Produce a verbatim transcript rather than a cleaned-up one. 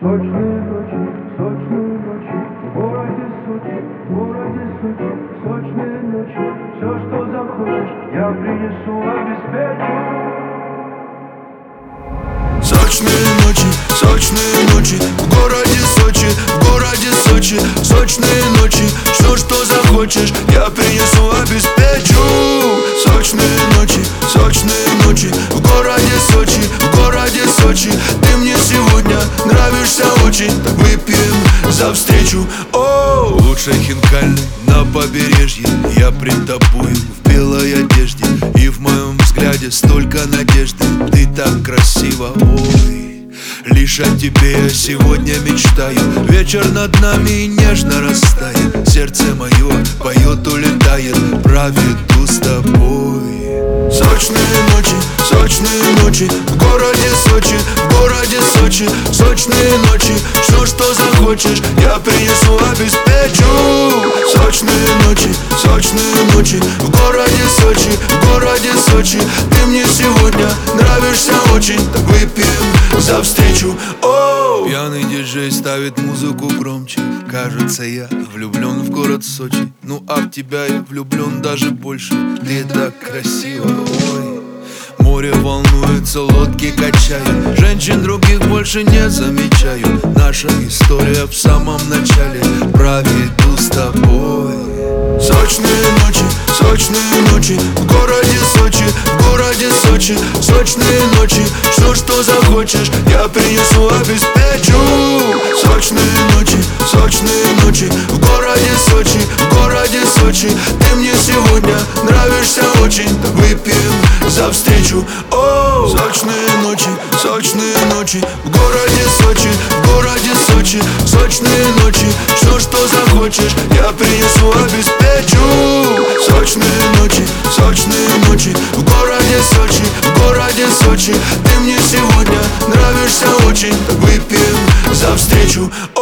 Сочные ночи, сочные ночи, в городе Сочи, в городе Сочи, сочные ночи. Все, что захочешь, я принесу, обеспечу. Сочные ночи, сочные ночи, в городе Сочи, в городе Сочи, сочные ночи. Все, что захочешь, я принесу, обеспечу. Сочные ночи, сочные ночи, в городе Сочи, в городе Сочи. Ты мне сегодня нравишься очень, так выпьем за встречу. О, лучший хинкальный на побережье, я пред тобою в белой одежде, и в моем взгляде столько надежды. Ты так красива, ой, лишь о тебе я сегодня мечтаю. Вечер над нами нежно растает, сердце мое поет, улетает, проведу с тобой. Сочные ночи, сочные ночи, в городе Сочи, в городе Сочи, сочные ночи. Все, что захочешь, я принесу, обеспечу. Сочные ночи, сочные ночи, в городе Сочи, в городе Сочи. Ты мне сегодня нравишься очень, так выпьем за встречу. Оу! Пьяный диджей ставит музыку громче. Кажется, я влюблен в город Сочи. Ну а в тебя я влюблен даже больше. Ты так красива, ой. Море волнуется, лодки качают, женщин других больше не замечаю. Наша история в самом начале, проведу с тобой. Сочные ночи, сочные ночи, в городе Сочи, в городе Сочи, сочные ночи. Все, что захочешь, я принесу, обеспечу. Сочные ночи, сочные ночи, в городе Сочи, в городе Сочи. Ты мне сегодня нравишься очень, так выпьем за встречу. Оу! Сочные ночи, сочные ночи, в городе Сочи, в городе Сочи, сочные ночи. Все, что захочешь, я принесу, обеспечу. Сочные ночи, сочные ночи, в городе Сочи, в городе Сочи. Ты мне сегодня нравишься очень, так выпьем за встречу.